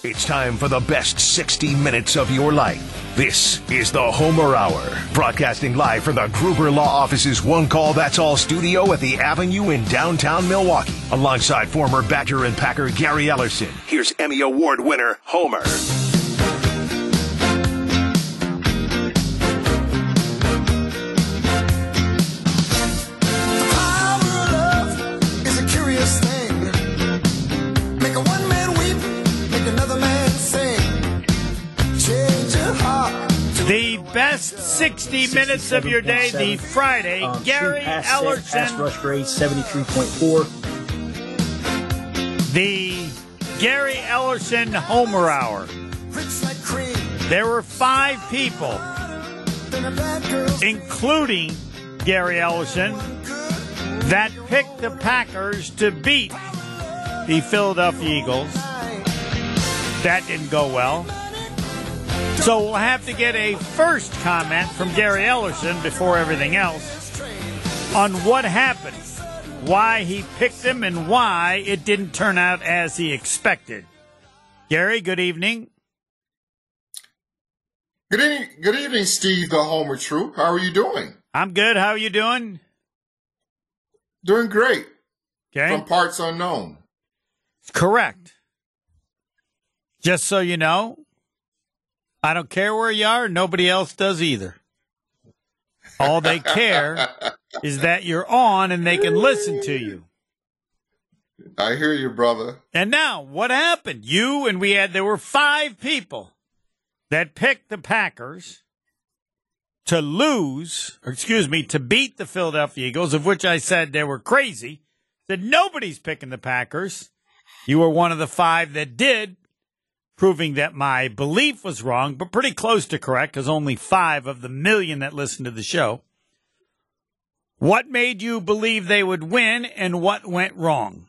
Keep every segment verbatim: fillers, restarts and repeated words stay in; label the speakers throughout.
Speaker 1: It's time for the best sixty minutes of your life. This is the Homer Hour, broadcasting live from the Gruber Law Office's One Call That's All studio at the Avenue in downtown Milwaukee. Alongside former Badger and Packer Gary Ellerson, here's Emmy Award winner Homer.
Speaker 2: The best sixty minutes of your day, the Friday, um, Gary Ellerson.
Speaker 3: Pass rush grade, seventy-three point four.
Speaker 2: The Gary Ellerson Homer Hour. There were five people, including Gary Ellerson, that picked the Packers to beat the Philadelphia Eagles. That didn't go well. So we'll have to get a first comment from Gary Ellerson before everything else on what happened, why he picked them, and why it didn't turn out as he expected. Gary, good evening.
Speaker 4: Good evening, good evening, Steve, the Homer Troop. How are you doing?
Speaker 2: I'm good. How are you doing?
Speaker 4: Doing great.
Speaker 2: Okay.
Speaker 4: From parts unknown.
Speaker 2: Correct. Just so you know, I don't care where you are. Nobody else does either. All they care is that you're on and they can listen to you.
Speaker 4: I hear you, brother.
Speaker 2: And now, what happened? You and we had, there were five people that picked the Packers to lose, or excuse me, to beat the Philadelphia Eagles, of which I said they were crazy. Said nobody's picking the Packers. You were one of the five that did, proving that my belief was wrong, but pretty close to correct, because only five of the million that listen to the show. What made you believe they would win, and what went wrong?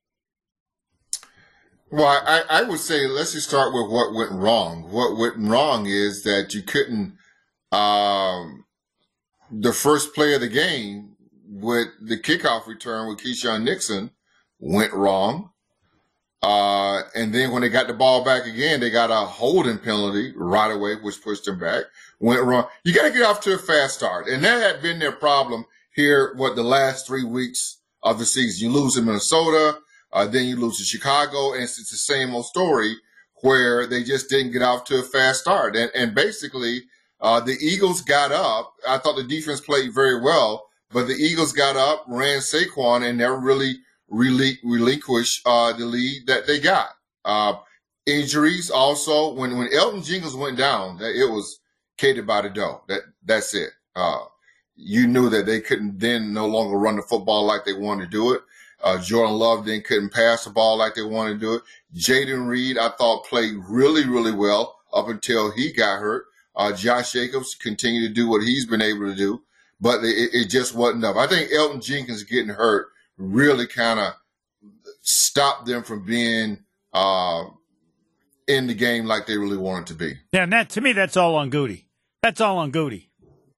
Speaker 4: Well, I, I would say let's just start with what went wrong. What went wrong is that you couldn't, um, the first play of the game with the kickoff return with Keyshawn Nixon went wrong. Uh, and then when they got the ball back again, they got a holding penalty right away, which pushed them back. Went wrong. You got to get off to a fast start. And that had been their problem here, what, the last three weeks of the season. You lose in Minnesota, uh, then you lose to Chicago, and it's, it's the same old story where they just didn't get off to a fast start. And, and basically, uh, the Eagles got up. I thought the defense played very well, but the Eagles got up, ran Saquon, and never really Relin- relinquish uh, the lead that they got. Uh, injuries also. When when Elgton Jenkins went down, it was catered by the dough. That that's it. Uh, you knew that they couldn't then no longer run the football like they wanted to do it. Uh, Jordan Love then couldn't pass the ball like they wanted to do it. Jaden Reed, I thought, played really really well up until he got hurt. Uh, Josh Jacobs continued to do what he's been able to do, but it, it just wasn't enough. I think Elgton Jenkins getting hurt really kind of stopped them from being uh, in the game like they really wanted to be.
Speaker 2: Yeah, and that to me, that's all on Goody. That's all on Goody.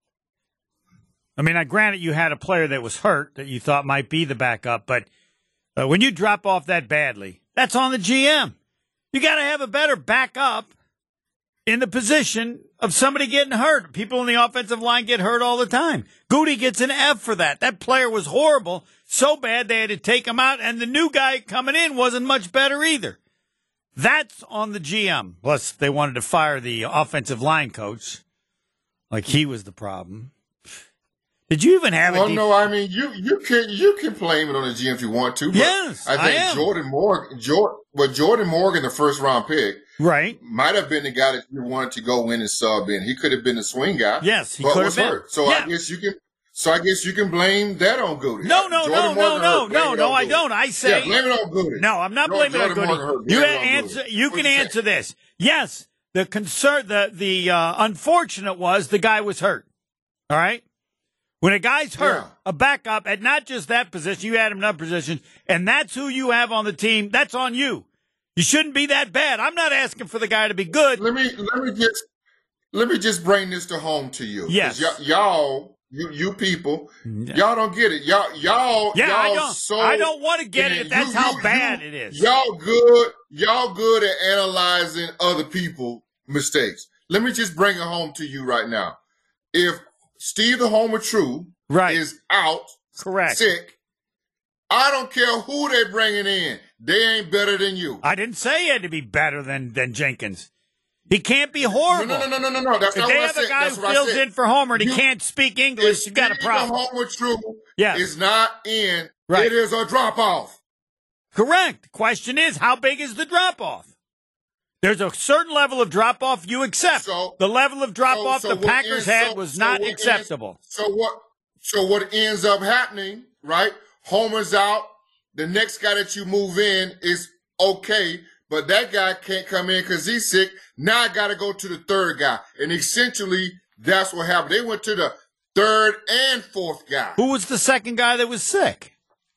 Speaker 2: I mean, I granted you had a player that was hurt that you thought might be the backup, but uh, when you drop off that badly, that's on the G M. You got to have a better backup in the position of somebody getting hurt. People in the offensive line get hurt all the time. Goody gets an F for that. That player was horrible, so bad they had to take him out, and the new guy coming in wasn't much better either. That's on the G M. Plus, they wanted to fire the offensive line coach like he was the problem. Did you even have
Speaker 4: well,
Speaker 2: a def-
Speaker 4: no, I mean, you you can you can blame it on the G M if you want to. But
Speaker 2: yes,
Speaker 4: I think
Speaker 2: I am.
Speaker 4: Jordan Morgan, Jordan, well, Jordan Morgan, the first round pick,
Speaker 2: right,
Speaker 4: might have been the guy that you wanted to go in and sub in. He could have been the swing guy.
Speaker 2: Yes, he
Speaker 4: but
Speaker 2: could
Speaker 4: was
Speaker 2: have been.
Speaker 4: hurt. So
Speaker 2: yeah.
Speaker 4: I guess you can. So I guess you can blame that on Goody.
Speaker 2: No, no,
Speaker 4: Jordan
Speaker 2: no,
Speaker 4: Morgan
Speaker 2: no, no,
Speaker 4: hurt,
Speaker 2: no, no. I don't. I say,
Speaker 4: yeah, blame it on Goody.
Speaker 2: No, I'm not
Speaker 4: Jordan,
Speaker 2: blaming
Speaker 4: Jordan
Speaker 2: it on
Speaker 4: Morgan
Speaker 2: Goody.
Speaker 4: hurt.
Speaker 2: You
Speaker 4: Blame
Speaker 2: answer.
Speaker 4: Goody.
Speaker 2: You
Speaker 4: What'd
Speaker 2: can
Speaker 4: you
Speaker 2: answer
Speaker 4: say?
Speaker 2: this. Yes, the concern, the the uh, unfortunate was the guy was hurt. All right. When a guy's hurt,
Speaker 4: Yeah.
Speaker 2: a backup at not just that position, you had him in other positions, and that's who you have on the team. That's on you. You shouldn't be that bad. I'm not asking for the guy to be good.
Speaker 4: Let me let me just let me just bring this to home to you. 'Cause
Speaker 2: Yes.
Speaker 4: y- y'all, you you people, y'all don't get it. Y'all y'all
Speaker 2: Yeah,
Speaker 4: y'all
Speaker 2: I don't.
Speaker 4: so
Speaker 2: I don't want to get it if
Speaker 4: you-
Speaker 2: that's
Speaker 4: you-
Speaker 2: how
Speaker 4: you-
Speaker 2: bad it is.
Speaker 4: Y'all good. y'all good at analyzing other people's mistakes. Let me just bring it home to you right now. If Steve the Homer True
Speaker 2: right.
Speaker 4: is out,
Speaker 2: correct,
Speaker 4: sick, I don't care who they bringing in. They ain't better than you.
Speaker 2: I didn't say he had to be better than, than Jenkins. He can't be horrible.
Speaker 4: No, no, no, no, no, no. That's
Speaker 2: if
Speaker 4: not
Speaker 2: they
Speaker 4: what
Speaker 2: have
Speaker 4: I
Speaker 2: a
Speaker 4: said.
Speaker 2: guy
Speaker 4: That's
Speaker 2: who
Speaker 4: what
Speaker 2: fills
Speaker 4: I said.
Speaker 2: in for Homer and
Speaker 4: you,
Speaker 2: he can't speak English, you got a problem.
Speaker 4: If Steve the Homer True
Speaker 2: yes.
Speaker 4: is not in,
Speaker 2: right.
Speaker 4: it is a drop-off.
Speaker 2: Correct. The question is, how big is the drop-off? There's a certain level of drop-off you accept. So, the level of drop-off so, so the Packers ends, had was so, not so acceptable.
Speaker 4: Ends, so what? So what ends up happening, right? Homer's out. The next guy that you move in is okay, but that guy can't come in because he's sick. Now I got to go to the third guy. And essentially, that's what happened. They went to the third and fourth guy.
Speaker 2: Who was the second guy that was sick?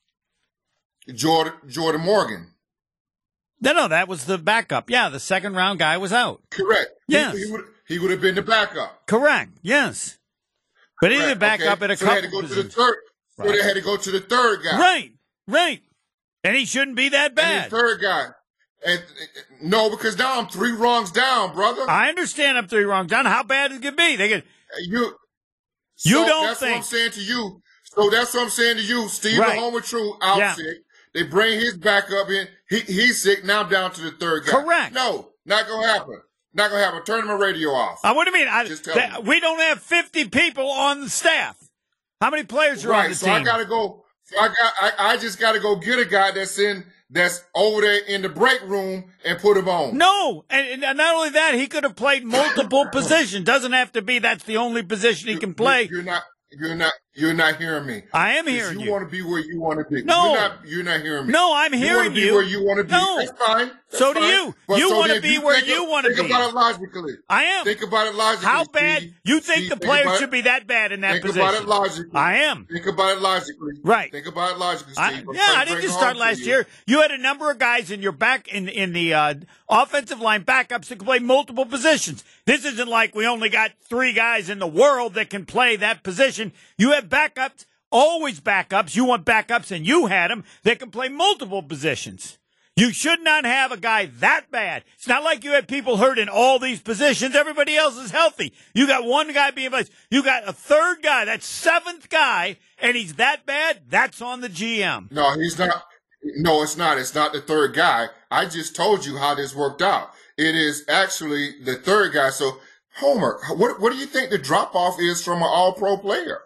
Speaker 4: Jordan, Jordan Morgan.
Speaker 2: No, no, that was the backup. Yeah, the second round guy was out.
Speaker 4: Correct.
Speaker 2: Yes.
Speaker 4: He, he would he would have been the backup.
Speaker 2: Correct. Yes. But he didn't back
Speaker 4: okay.
Speaker 2: up at a
Speaker 4: so
Speaker 2: couple
Speaker 4: they had to go
Speaker 2: positions.
Speaker 4: to the third.
Speaker 2: Right.
Speaker 4: So they had to go to the third guy.
Speaker 2: Right. Right. And he shouldn't be that bad.
Speaker 4: And the third guy. And, no, because now I'm three wrongs down, brother.
Speaker 2: I understand I'm three wrongs down. How bad it could be? They could.
Speaker 4: You.
Speaker 2: So you don't
Speaker 4: that's
Speaker 2: think.
Speaker 4: That's what I'm saying to you. So that's what I'm saying to you. Steve
Speaker 2: right.
Speaker 4: the Homer True out
Speaker 2: yeah.
Speaker 4: sick. They bring his backup in. He he's sick. Now down to the third guy.
Speaker 2: Correct.
Speaker 4: No, not gonna happen. Not gonna happen. Turn my radio off.
Speaker 2: Uh, what do you mean? I,
Speaker 4: Just tell
Speaker 2: that,
Speaker 4: me.
Speaker 2: We don't have fifty people on the staff. How many players are
Speaker 4: right,
Speaker 2: on the
Speaker 4: so
Speaker 2: team?
Speaker 4: I gotta go. So I got. I, I just gotta go get a guy that's in. That's over there in the break room and put him on.
Speaker 2: No, and, and not only that, he could have played multiple positions. Doesn't have to be that's the only position he can play.
Speaker 4: You're not. You're not. You're not hearing me.
Speaker 2: I am hearing you.
Speaker 4: You want to be where you want to be.
Speaker 2: No,
Speaker 4: you're not. You're not hearing me.
Speaker 2: No, I'm hearing
Speaker 4: you.
Speaker 2: You
Speaker 4: Want to be where you want to be.
Speaker 2: No,
Speaker 4: that's fine. That's
Speaker 2: so do
Speaker 4: fine.
Speaker 2: you.
Speaker 4: But
Speaker 2: you
Speaker 4: so
Speaker 2: want to be
Speaker 4: you
Speaker 2: where
Speaker 4: think,
Speaker 2: you want to be.
Speaker 4: Think about it logically.
Speaker 2: I am.
Speaker 4: Think about it logically.
Speaker 2: How bad?
Speaker 4: Steve.
Speaker 2: You think
Speaker 4: Steve,
Speaker 2: the
Speaker 4: think
Speaker 2: players should be that bad in that
Speaker 4: think
Speaker 2: position?
Speaker 4: Think about it logically.
Speaker 2: I am.
Speaker 4: Think about it logically.
Speaker 2: Right.
Speaker 4: Think about it logically, Steve.
Speaker 2: I, yeah, I didn't just start last year. You had a number of guys in your back in in the uh, offensive line backups that can play multiple positions. This isn't like we only got three guys in the world that can play that position. You have backups. Always backups. You want backups, and you had them that can play multiple positions. You should not have a guy that bad. It's not like you had people hurt in all these positions. Everybody else is healthy. You got one guy being placed. You got a third guy, that seventh guy, and he's that bad. That's on the G M.
Speaker 4: No, he's not. No, it's not. It's not the third guy. I just told you how this worked out. It is actually the third guy. So, Homer, what what do you think the drop off is from an All Pro player?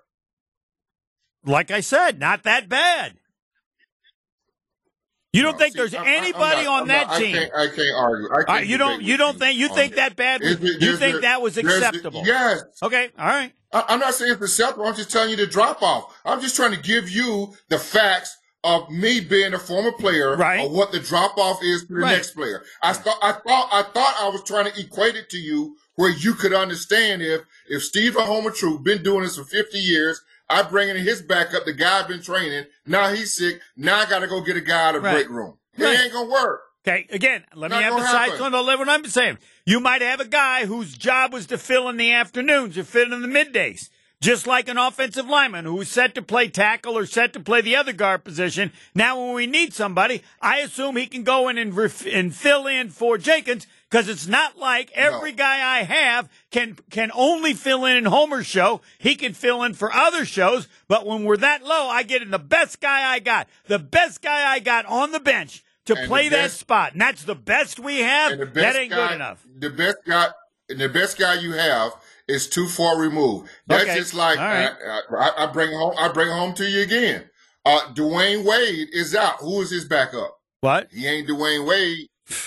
Speaker 2: Like I said, not that bad. You don't
Speaker 4: no,
Speaker 2: think
Speaker 4: see,
Speaker 2: there's
Speaker 4: I'm,
Speaker 2: anybody
Speaker 4: I'm not,
Speaker 2: on
Speaker 4: I'm
Speaker 2: that
Speaker 4: not,
Speaker 2: team?
Speaker 4: I can't, I can't argue. I can't
Speaker 2: uh, you don't. You don't think you think that bad? Was,
Speaker 4: there's,
Speaker 2: you think
Speaker 4: the,
Speaker 2: that was acceptable?
Speaker 4: The, yes.
Speaker 2: Okay. All right.
Speaker 4: I, I'm not saying it's acceptable. I'm just telling you the drop off. I'm just trying to give you the facts of me being a former player,
Speaker 2: right,
Speaker 4: of what the drop off is to the
Speaker 2: right.
Speaker 4: next player. I thought. I thought. I thought I was trying to equate it to you where you could understand if if Steve or Homer True been doing this for fifty years. I bring in his backup, the guy I've been training. Now he's sick. Now I got to go get a guy out of the
Speaker 2: right.
Speaker 4: break room. It
Speaker 2: right.
Speaker 4: ain't going to work.
Speaker 2: Okay, again, let
Speaker 4: Not
Speaker 2: me emphasize on what I'm saying. You might have a guy whose job was to fill in the afternoons or fill in the middays, just like an offensive lineman who was set to play tackle or set to play the other guard position. Now when we need somebody, I assume he can go in and, ref- and fill in for Jenkins, because it's not like every no. guy I have can can only fill in in Homer's show. He can fill in for other shows, but when we're that low, I get in the best guy I got, the best guy I got on the bench to
Speaker 4: and
Speaker 2: play that
Speaker 4: best,
Speaker 2: spot, and that's the best we have.
Speaker 4: Best
Speaker 2: that ain't
Speaker 4: guy,
Speaker 2: good enough.
Speaker 4: The best guy, the best guy you have is too far removed. That's
Speaker 2: okay.
Speaker 4: just like
Speaker 2: right.
Speaker 4: I, I, I bring home. I bring home to you again. Uh, Dwayne Wade is out. Who is his backup?
Speaker 2: What?
Speaker 4: He ain't Dwayne Wade.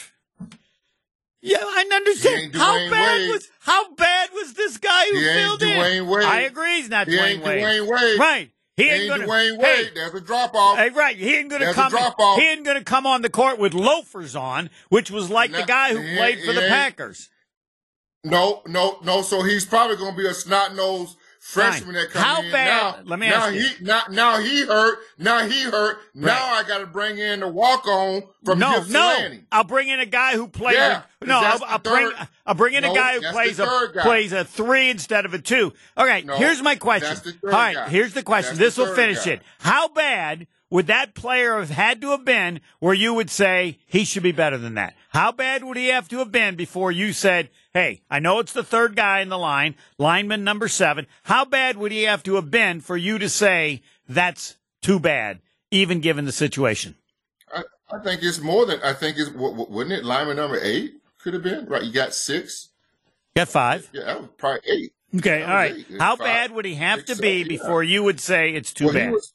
Speaker 2: Yeah, I understand. How bad
Speaker 4: Wade.
Speaker 2: was how bad was this guy who
Speaker 4: he
Speaker 2: filled
Speaker 4: ain't Dwayne
Speaker 2: in?
Speaker 4: Wade.
Speaker 2: I agree, he's not
Speaker 4: he
Speaker 2: Dwayne
Speaker 4: ain't
Speaker 2: Wade.
Speaker 4: Dwayne Wade.
Speaker 2: Right. He,
Speaker 4: he
Speaker 2: ain't,
Speaker 4: ain't
Speaker 2: gonna,
Speaker 4: Dwayne
Speaker 2: hey,
Speaker 4: Wade. There's a drop off.
Speaker 2: Hey, right. He ain't gonna
Speaker 4: There's
Speaker 2: come.
Speaker 4: A drop off.
Speaker 2: He ain't gonna come on the court with loafers on, which was like
Speaker 4: no,
Speaker 2: the guy who
Speaker 4: he
Speaker 2: played for the Packers.
Speaker 4: No, no, no. So he's probably gonna be a snot nosed freshman that comes
Speaker 2: How
Speaker 4: in.
Speaker 2: bad?
Speaker 4: Now,
Speaker 2: let me
Speaker 4: now
Speaker 2: ask
Speaker 4: he,
Speaker 2: you.
Speaker 4: Now, now he hurt. Now he hurt. Now
Speaker 2: right.
Speaker 4: I got to bring in the walk on from
Speaker 2: no,
Speaker 4: Ypsilanti.
Speaker 2: no. I'll bring in a guy who plays.
Speaker 4: Yeah,
Speaker 2: a, no, I'll, I'll bring. I'll bring in
Speaker 4: no,
Speaker 2: a guy who plays a
Speaker 4: guy.
Speaker 2: plays a three instead of a two. All right.
Speaker 4: No,
Speaker 2: here's my question.
Speaker 4: that's the
Speaker 2: All right.
Speaker 4: guy.
Speaker 2: Here's the question.
Speaker 4: That's
Speaker 2: this
Speaker 4: the
Speaker 2: will finish
Speaker 4: guy.
Speaker 2: it. How bad would that player have had to have been where you would say he should be better than that? How bad would he have to have been before you said, hey, I know it's the third guy in the line, lineman number seven. How bad would he have to have been for you to say that's too bad, even given the situation?
Speaker 4: I, I think it's more than, I think it's, wouldn't it lineman number eight could have been? Right, you got six.
Speaker 2: Got five.
Speaker 4: Yeah, that was probably eight.
Speaker 2: Okay, all right.
Speaker 4: Eight.
Speaker 2: How
Speaker 4: Five,
Speaker 2: bad would he have
Speaker 4: six,
Speaker 2: to be
Speaker 4: seven,
Speaker 2: before
Speaker 4: yeah.
Speaker 2: you would say it's too
Speaker 4: well,
Speaker 2: bad?
Speaker 4: Was,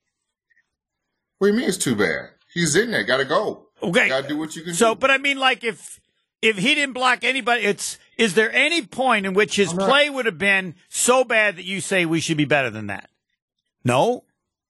Speaker 4: what do you mean it's too bad? He's in there. Got to go.
Speaker 2: Okay.
Speaker 4: Got to do what you can
Speaker 2: so,
Speaker 4: do.
Speaker 2: but I mean, like, if if he didn't block anybody, it's is there any point in which his play would have been so bad that you say we should be better than that? No?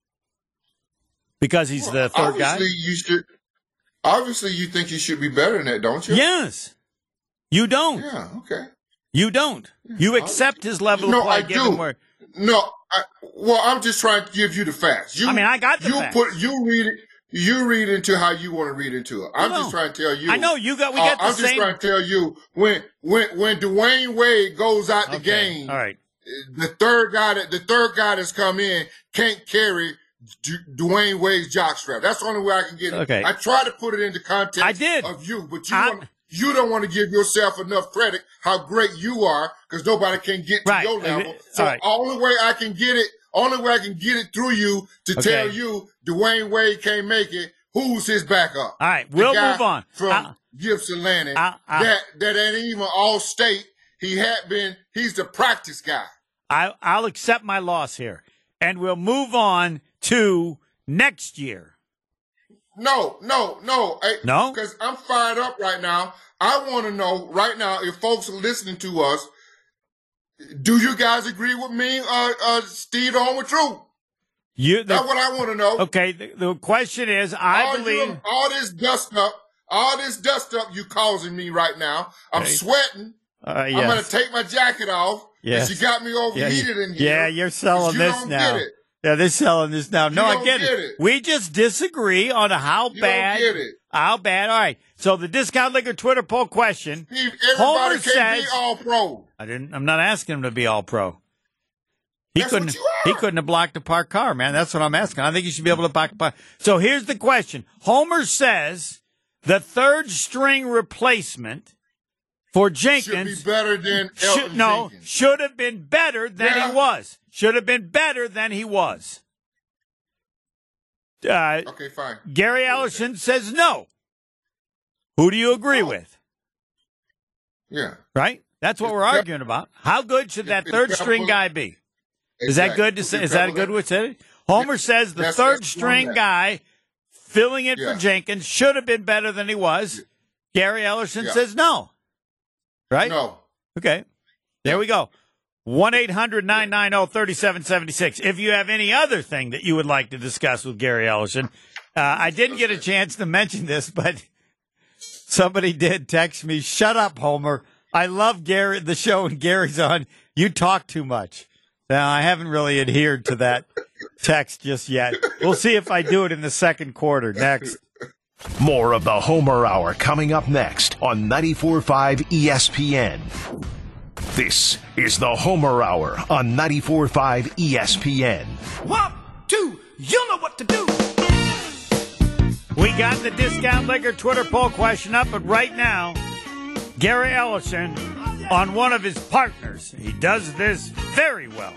Speaker 2: Because he's
Speaker 4: well,
Speaker 2: the third guy?
Speaker 4: Obviously, you should. Obviously, you think you should be better than that, don't you?
Speaker 2: Yes. You don't.
Speaker 4: Yeah, okay.
Speaker 2: You don't. You accept his level
Speaker 4: no,
Speaker 2: of play.
Speaker 4: I
Speaker 2: given
Speaker 4: do.
Speaker 2: Where,
Speaker 4: no, I, well, I'm just trying to give you the facts. You,
Speaker 2: I mean, I got the
Speaker 4: you
Speaker 2: facts.
Speaker 4: Put, you read it. You read into how you want to read into it. I'm
Speaker 2: No.
Speaker 4: just trying to tell you.
Speaker 2: I know you got. We
Speaker 4: uh,
Speaker 2: got the
Speaker 4: I'm
Speaker 2: same.
Speaker 4: just trying to tell you when when when Dwayne Wade goes out the
Speaker 2: Okay.
Speaker 4: game.
Speaker 2: All right.
Speaker 4: The third guy that the third guy that's come in can't carry D- Dwayne Wade's jockstrap. That's the only way I can get it.
Speaker 2: Okay.
Speaker 4: I try to put it into context
Speaker 2: I did.
Speaker 4: of you, but you
Speaker 2: I-
Speaker 4: want, you don't want to give yourself enough credit how great you are because nobody can get to
Speaker 2: Right.
Speaker 4: your level. So
Speaker 2: All right.
Speaker 4: only way I can get it, only way I can get it through you to
Speaker 2: Okay.
Speaker 4: tell you Dwayne Wade can't make it. Who's his backup?
Speaker 2: All right,
Speaker 4: The
Speaker 2: we'll
Speaker 4: guy
Speaker 2: move on.
Speaker 4: From
Speaker 2: I-
Speaker 4: Gibson Landing.
Speaker 2: I- I-
Speaker 4: that that ain't even all state. He had been. He's the practice guy.
Speaker 2: I, I'll accept my loss here, and we'll move on to next year.
Speaker 4: No, no, no. I,
Speaker 2: No?
Speaker 4: Because I'm fired up right now. I want to know right now if folks are listening to us, do you guys agree with me, uh, uh, Steve, on with truth?
Speaker 2: You, the,
Speaker 4: That's what I want to know.
Speaker 2: okay, the, the question is, I
Speaker 4: all,
Speaker 2: believe.
Speaker 4: you, all this dust up, all this dust up you causing me right now. I'm
Speaker 2: Okay.
Speaker 4: sweating.
Speaker 2: Uh,
Speaker 4: I'm going
Speaker 2: yes.
Speaker 4: to take my jacket off.
Speaker 2: Yes.
Speaker 4: Yes. You got me overheated
Speaker 2: yeah,
Speaker 4: in here.
Speaker 2: Yeah, you're selling
Speaker 4: you
Speaker 2: this
Speaker 4: don't
Speaker 2: now.
Speaker 4: Get it.
Speaker 2: Yeah, they're selling this now. No,
Speaker 4: You
Speaker 2: I
Speaker 4: don't
Speaker 2: get,
Speaker 4: get
Speaker 2: it.
Speaker 4: it.
Speaker 2: We just disagree on how
Speaker 4: You
Speaker 2: bad.
Speaker 4: don't get it.
Speaker 2: How bad? All right. So the discount liquor Twitter poll question.
Speaker 4: Steve,
Speaker 2: Homer
Speaker 4: everybody can't
Speaker 2: says-
Speaker 4: be all pro.
Speaker 2: I didn't. I'm not asking him to be all pro. He
Speaker 4: That's
Speaker 2: couldn't.
Speaker 4: what you are.
Speaker 2: He couldn't have blocked a parked car, man. That's what I'm asking. I think he should be able to block a park. So here's the question. Homer says the third string replacement for
Speaker 4: Should
Speaker 2: Jenkins
Speaker 4: be better than
Speaker 2: should,
Speaker 4: Elton
Speaker 2: no
Speaker 4: Jenkins.
Speaker 2: should have been better than
Speaker 4: Yeah.
Speaker 2: he was. Should have been better than he was. Uh,
Speaker 4: Okay, fine.
Speaker 2: Gary Ellerson says no. Who do you agree
Speaker 4: Oh.
Speaker 2: with?
Speaker 4: Yeah.
Speaker 2: Right? That's what
Speaker 4: It's
Speaker 2: we're
Speaker 4: Pep-
Speaker 2: arguing about. How good should that
Speaker 4: It's
Speaker 2: third
Speaker 4: Pep-
Speaker 2: string guy be? Is that
Speaker 4: Exactly.
Speaker 2: good to say?
Speaker 4: Okay,
Speaker 2: Is that a
Speaker 4: Pep-
Speaker 2: good way to say it? Homer says the
Speaker 4: That's-
Speaker 2: third
Speaker 4: that's
Speaker 2: string
Speaker 4: wrong.
Speaker 2: guy filling in
Speaker 4: Yeah.
Speaker 2: for Jenkins should have been better than he was. Gary Ellerson
Speaker 4: Yeah.
Speaker 2: says no. Right?
Speaker 4: No.
Speaker 2: Okay. There we go. one eight hundred nine nine zero three seven seven six. If you have any other thing that you would like to discuss with Gary Ellerson, uh, I didn't get a chance to mention this, but somebody did text me, shut up, Homer. I love Gary, the show when Gary's on. You talk too much. Now, I haven't really adhered to that text just yet. We'll see if I do it in the second quarter. Next.
Speaker 1: More of the Homer Hour coming up next on ninety-four point five E S P N. This is the Homer Hour on ninety-four point five E S P N.
Speaker 5: One, two, you know what to do.
Speaker 2: We got the Discount Liquor Twitter poll question up, but right now, Gary Ellerson on one of his partners. He does this very well.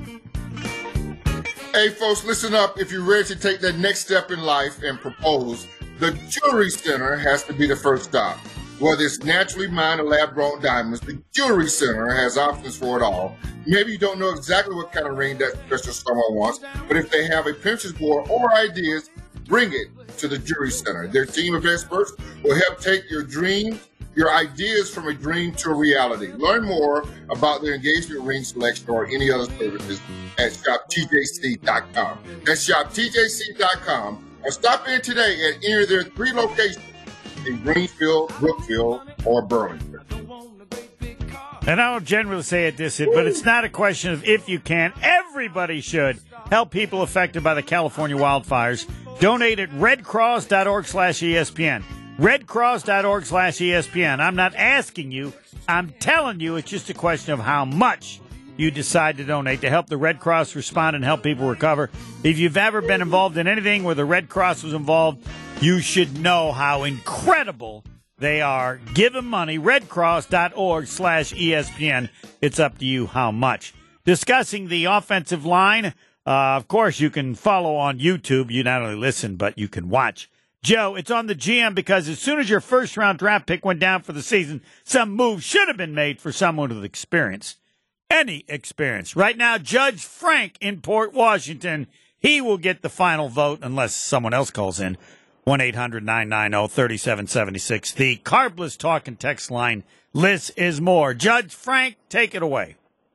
Speaker 4: Hey, folks, listen up. If you're ready to take that next step in life and propose, the Jewelry Center has to be the first stop. Whether it's naturally mined or lab-grown diamonds, the Jewelry Center has options for it all. Maybe you don't know exactly what kind of ring that special someone wants, but if they have a Pinterest board or ideas, bring it to the Jewelry Center. Their team of experts will help take your dreams, your ideas from a dream to a reality. Learn more about their engagement ring selection or any other services at shop T J C dot com. That's shop T J C dot com. Or stop in today at any of their three locations in Greensfield, Brookfield, or Burlington.
Speaker 2: And I don't generally say it this, but it's not a question of if you can. Everybody should help people affected by the California wildfires. Donate at redcross.org slash ESPN. redcross.org slash ESPN. I'm not asking you. I'm telling you it's just a question of how much you decide to donate to help the Red Cross respond and help people recover. If you've ever been involved in anything where the Red Cross was involved, you should know how incredible they are. Give them money, redcross.org slash ESPN. It's up to you how much. Discussing the offensive line, uh, of course, you can follow on YouTube. You not only listen, but you can watch. Joe, it's on the G M because as soon as your first-round draft pick went down for the season, some move should have been made for someone with experience. Any experience. Right now, Judge Frank in Port Washington, he will get the final vote unless someone else calls in. one eight hundred nine nine zero three seven seven six. The Carbless Talk and Text line. Liz is more. Judge Frank, take it away.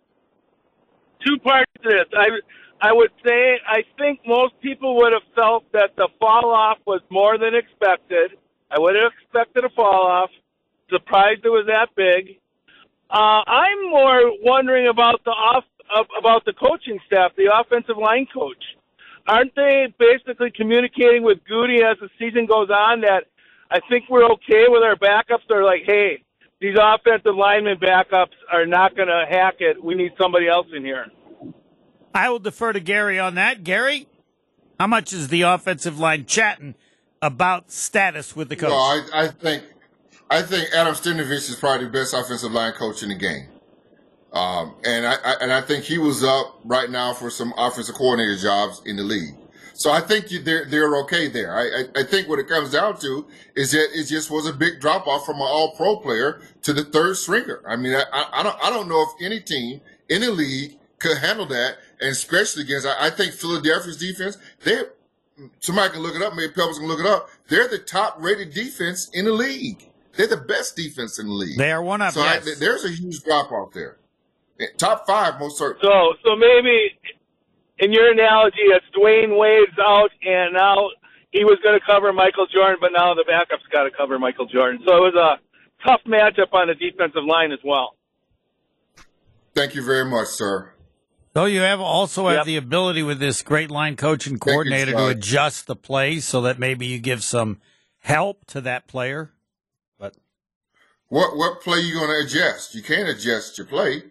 Speaker 6: Two parts to this. I, I would say I think most people would have felt that the fall off was more than expected. I would have expected a fall off. Surprised it was that big. Uh, I'm more wondering about the off about the coaching staff, the offensive line coach. Aren't they basically communicating with Goody as the season goes on that I think we're okay with our backups? They're like, hey, these offensive lineman backups are not going to hack it. We need somebody else in here.
Speaker 2: I will defer to Gary on that. Gary, how much is the offensive line chatting about status with the coach?
Speaker 4: Well, I, I think I think Adam Stenavich is probably the best offensive line coach in the game. Um, and I, I and I think he was up right now for some offensive coordinator jobs in the league. So I think you, they're they're okay there. I, I I think what it comes down to is that it just was a big drop off from an All Pro player to the third stringer. I mean, I, I don't I don't know if any team in the league could handle that, and especially against I, I think Philadelphia's defense. They somebody can look it up. Maybe Pebbles can look it up. They're the top rated defense in the league. They're the best defense in the league.
Speaker 2: They are one of
Speaker 4: so
Speaker 2: yes.
Speaker 4: I, there's a huge drop off there. Top five, most certainly.
Speaker 6: So, so maybe in your analogy, it's Dwayne Wade's out, and now he was going to cover Michael Jordan, but now the backup's got to cover Michael Jordan. So it was a tough matchup on the defensive line as well.
Speaker 4: Thank you very much, sir.
Speaker 2: So you have also have
Speaker 6: Yep.
Speaker 2: the ability with this great line coach and coordinator
Speaker 4: you,
Speaker 2: to
Speaker 4: Scott.
Speaker 2: adjust the plays so that maybe you give some help to that player. But
Speaker 4: What what play you going to adjust? You can't adjust your play.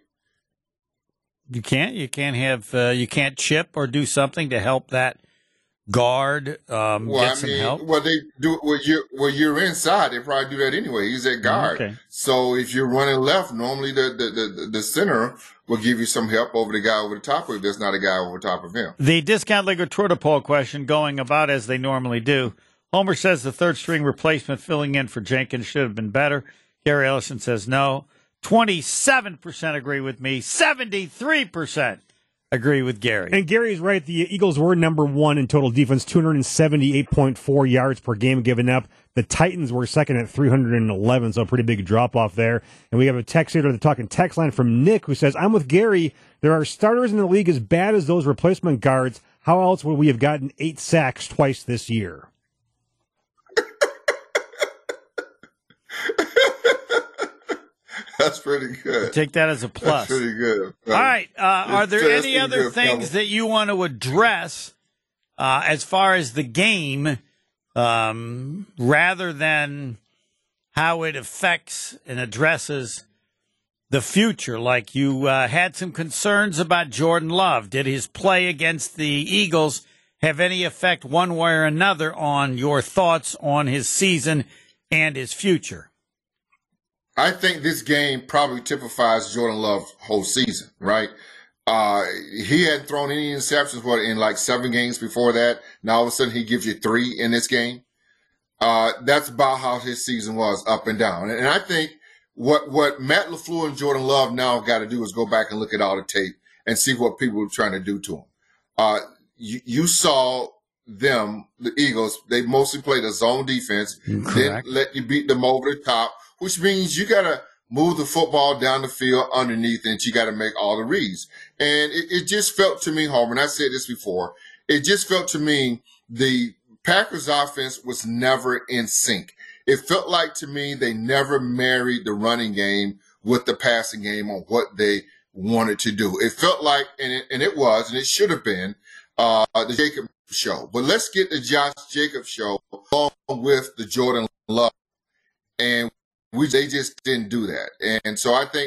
Speaker 2: you can't. You can't have. Uh, you can't chip or do something to help that guard um,
Speaker 4: Well,
Speaker 2: get
Speaker 4: I
Speaker 2: some
Speaker 4: mean,
Speaker 2: help.
Speaker 4: well they do when you when you're inside, they probably do that anyway. He's at guard,
Speaker 2: Okay.
Speaker 4: so if you're running left, normally the the, the the center will give you some help over the guy over the top. If there's not a guy over top of him,
Speaker 2: The discount league or Twitter poll question going about as they normally do. Homer says the third string replacement filling in for Jenkins should have been better. Gary Ellison says no. twenty-seven percent agree with me. seventy-three percent agree with Gary.
Speaker 7: And Gary's right. The Eagles were number one in total defense, two hundred seventy-eight point four yards per game given up. The Titans were second at three hundred eleven, so a pretty big drop-off there. And we have a text here to the talking text line from Nick who says, I'm with Gary. There are starters in the league as bad as those replacement guards. How else would we have gotten eight sacks twice this year?
Speaker 4: that's pretty good.
Speaker 2: Take that as a plus.
Speaker 4: That's pretty good.
Speaker 2: All right. Uh, are there
Speaker 4: That's
Speaker 2: any
Speaker 4: pretty
Speaker 2: other
Speaker 4: good,
Speaker 2: things
Speaker 4: fellas.
Speaker 2: that you want to address uh, as far as the game um, rather than how it affects and addresses the future? Like you uh, had some concerns about Jordan Love. Did his play against the Eagles have any effect one way or another on your thoughts on his season and his future?
Speaker 4: I think this game probably typifies Jordan Love's whole season, right? Uh, he hadn't thrown any interceptions what, in like seven games before that. Now all of a sudden he gives you three in this game. Uh, that's about how his season was, up and down. And I think what what Matt LaFleur and Jordan Love now got to do is go back and look at all the tape and see what people were trying to do to him. Uh, you, you saw them, the Eagles, they mostly played a zone defense,
Speaker 2: Correct.
Speaker 4: didn't let you beat them over the top, which means you got to move the football down the field underneath and you got to make all the reads. And it, it just felt to me, Homer, and I said this before, it just felt to me the Packers offense was never in sync. It felt like to me they never married the running game with the passing game on what they wanted to do. It felt like, and it, and it was, and it should have been, uh, the Jacob show. But let's get the Josh Jacobs show along with the Jordan Love. And we they just didn't do that. And so I think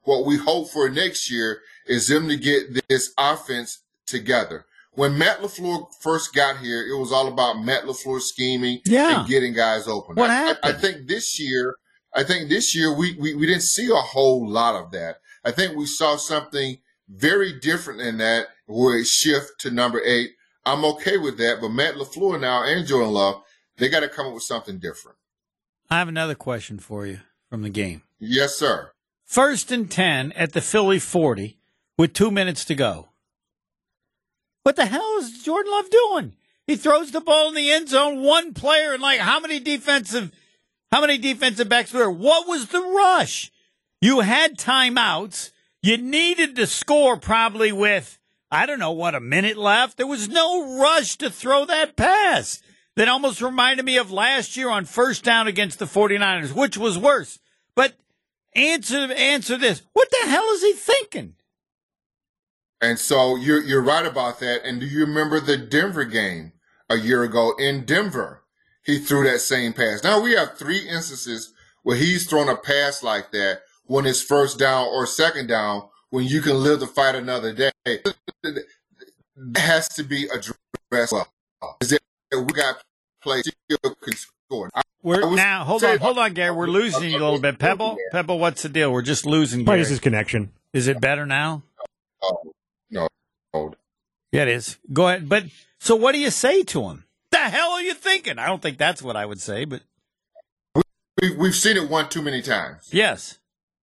Speaker 4: what we hope for next year is them to get this offense together. When Matt LaFleur first got here, it was all about Matt LaFleur scheming
Speaker 2: yeah.
Speaker 4: and getting guys open.
Speaker 2: What
Speaker 4: I,
Speaker 2: happened?
Speaker 4: I, I think this year, I think this year we, we, we didn't see a whole lot of that. I think we saw something very different in that where it shift to number eight. I'm okay with that, but Matt LaFleur now and Jordan Love, they got to come up with something different.
Speaker 2: I have another question for you from the game.
Speaker 4: Yes, sir.
Speaker 2: First and ten at the Philly forty with two minutes to go. What the hell is Jordan Love doing? He throws the ball in the end zone, one player, and like how many defensive, how many defensive backs were there? What was the rush? You had timeouts. You needed to score probably with, I don't know, what, a minute left? There was no rush to throw that pass. That almost reminded me of last year on first down against the 49ers, which was worse. But answer answer this. What the hell is he thinking?
Speaker 4: And so you're you're right about that. And do you remember the Denver game a year ago in Denver? He threw that same pass. Now we have three instances where he's thrown a pass like that when it's first down or second down, when you can live to fight another day. That has to be addressed. Is that we got play still can score.
Speaker 2: We're now hold on, hold on, Gary. We're losing you a little bit. Pebble, Pebble, what's the deal? We're just losing.
Speaker 7: Probably
Speaker 2: Gary.
Speaker 7: just his connection.
Speaker 2: Is it better now?
Speaker 4: Oh, no.
Speaker 2: Yeah, it is. Go ahead. But so, what do you say to him? The hell are you thinking? I don't think that's what I would say, but
Speaker 4: we, we've seen it one too many times.
Speaker 2: Yes.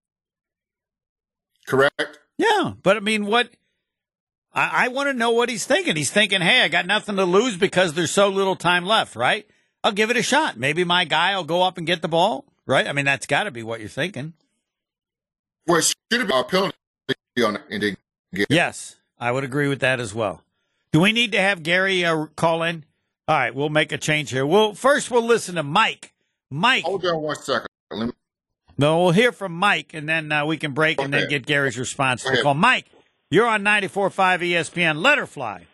Speaker 4: Correct.
Speaker 2: Yeah, but I mean, what? I, I want to know what he's thinking. He's thinking, hey, I got nothing to lose because there's so little time left, right? I'll give it a shot. Maybe my guy will go up and get the ball, right? I mean, that's got to be what you're thinking.
Speaker 4: Well, it should have been a penalty on it.
Speaker 2: Yes, I would agree with that as well. Do we need to have Gary uh, call in? All right, we'll make a change here. We'll first we'll listen to Mike. Mike.
Speaker 4: Hold on one second. Let me...
Speaker 2: No, we'll hear from Mike, and then uh, we can break and then get Gary's response to the call. Mike, you're on ninety-four point five E S P N. Let her fly.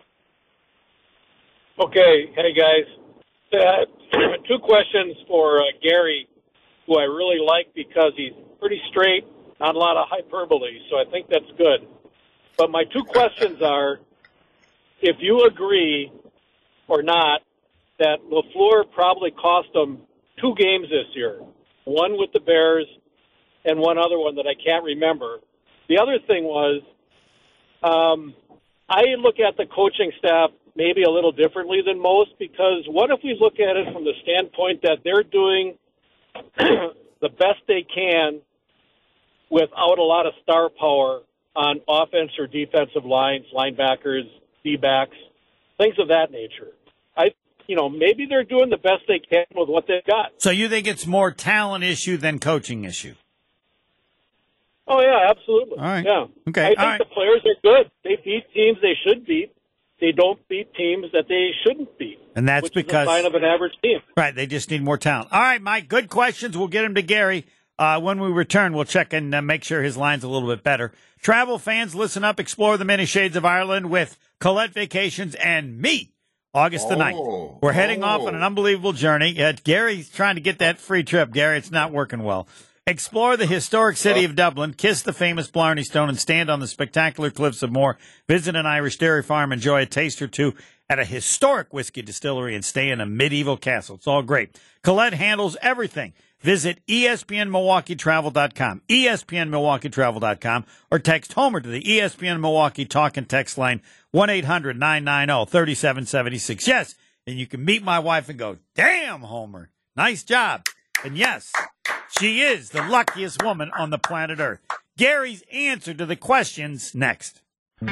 Speaker 8: Okay. Hey, guys. Uh, two questions for uh, Gary, who I really like because he's pretty straight, not a lot of hyperbole, so I think that's good. But my two questions are, if you agree or not that LaFleur probably cost them two games this year, one with the Bears and one other one that I can't remember. The other thing was, um, I look at the coaching staff maybe a little differently than most, because what if we look at it from the standpoint that they're doing the best they can without a lot of star power on offense or defensive lines, linebackers, D-backs, things of that nature. I, you know, maybe they're doing the best they can with what they've got.
Speaker 2: So you think it's more talent issue than coaching issue?
Speaker 8: Oh, yeah, absolutely.
Speaker 2: All right.
Speaker 8: Yeah.
Speaker 2: Okay.
Speaker 8: I think
Speaker 2: All right.
Speaker 8: the players are good. They beat teams they should beat. They don't beat teams that they shouldn't beat.
Speaker 2: And that's
Speaker 8: which
Speaker 2: because
Speaker 8: is a sign of an average team.
Speaker 2: Right, they just need more talent. All right, Mike, good questions. We'll get them to Gary. Uh, when we return, we'll check and uh, make sure his line's a little bit better. Travel fans, listen up. Explore the many shades of Ireland with Colette Vacations and me, August the ninth.
Speaker 4: Oh,
Speaker 2: We're heading
Speaker 4: oh.
Speaker 2: off on an unbelievable journey. Uh, Gary's trying to get that free trip. Gary, it's not working well. Explore the historic city of Dublin, kiss the famous Blarney Stone, and stand on the spectacular cliffs of Moher. Visit an Irish dairy farm, enjoy a taste or two at a historic whiskey distillery, and stay in a medieval castle. It's all great. Colette handles everything. Visit E S P N Milwaukee Travel dot com, E S P N Milwaukee Travel dot com, or text Homer to the E S P N Milwaukee talk and text line one eight hundred nine nine zero three seven seven six. Yes, and you can meet my wife and go, damn, Homer, nice job. And yes, she is the luckiest woman on the planet Earth. Gary's answer to the questions next.